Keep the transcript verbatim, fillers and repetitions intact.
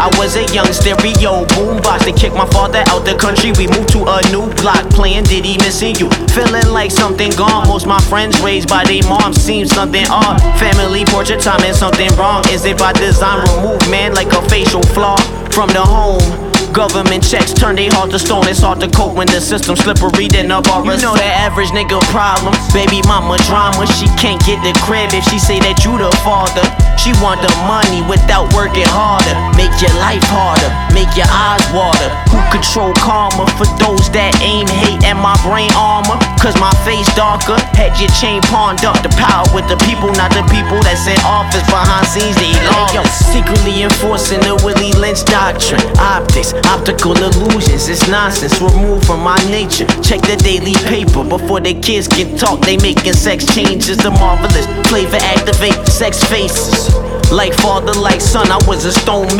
I was a young stereo boombox. They kicked my father out the country. We moved to a new block, playing Diddy, missing you. Feeling like something gone. Most my friends raised by their moms seems something odd. Family portrait time and something wrong. Is it by design? Remove man like a facial flaw from the home. Government checks turn they heart to stone. It's hard to cope when the system's slippery than a bar. You know the average nigga problem. Baby mama drama. She can't get the crib if she say that you the father. She want the money without working harder. Make your life harder, make your eyes water. Who control karma for those that aim hate at my brain armor? Cause my face darker, had your chain pawned up. The power with the people, not the people that's in office. Behind scenes they lawless, secretly enforcing the Willie Lynch doctrine. Optics, optical illusions, it's nonsense removed from my nature. Check the daily paper before the kids can talk. They making sex changes, the marvelous flavor activate sex faces. Like father, like son, I was a stone man.